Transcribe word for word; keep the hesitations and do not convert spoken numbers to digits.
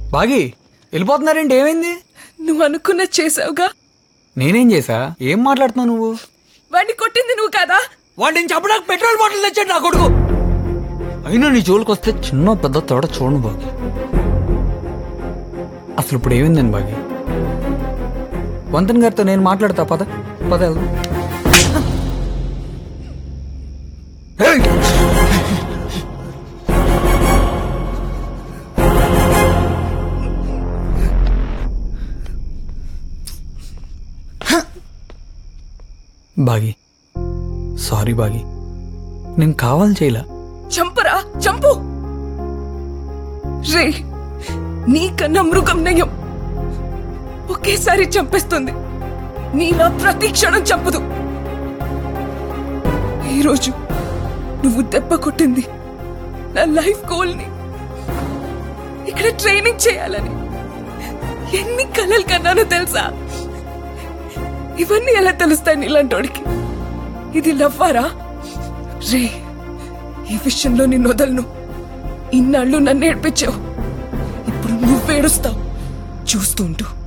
బాగి వెళ్ళిపోతున్నారేంటి? ఏమైంది? నువ్వు అనుకున్న చేసావుగా. నేనేం చేసా? ఏం మాట్లాడుతున్నావు నువ్వు? వాడిని కొట్టింది నువ్వు కదా. వాడిని చెప్పడానికి పెట్రోల్ బాటిల్ తెచ్చాడు నా కొడుకు. అయినా నీ జోలికి వస్తే చిన్న పెద్ద తోడ చూడను బాగి. అసలు ఇప్పుడు ఏమైందని బాగి? వంతన్ గారితో నేను మాట్లాడతా. పద పద వెళ్దాం. బాగి సారీ బాగి, నేను కావాలి చేయలా. చంపరా చంపు. రే నీకన్నా మృగం నయం ఒకేసారి చంపేస్తుంది, నీలా ప్రతి క్షణం చంపదు. ఈరోజు నువ్వు దెబ్బ కొట్టింది నా లైఫ్ గోల్ ని. ఇక్కడ ట్రైనింగ్ చేయాలని ఎన్ని కలలు కన్నానో తెలుసా? ఇవన్నీ ఎలా తెలుస్తాయి నీలాంటోడికి? ఇది లవ్వారా? రే ఈ విషయంలో నిన్ను వదలను. ఇన్నాళ్ళు నన్ను ఏడ్పించావు, ఇప్పుడు నువ్వేడుస్తావు చూస్తూ ఉంటూ.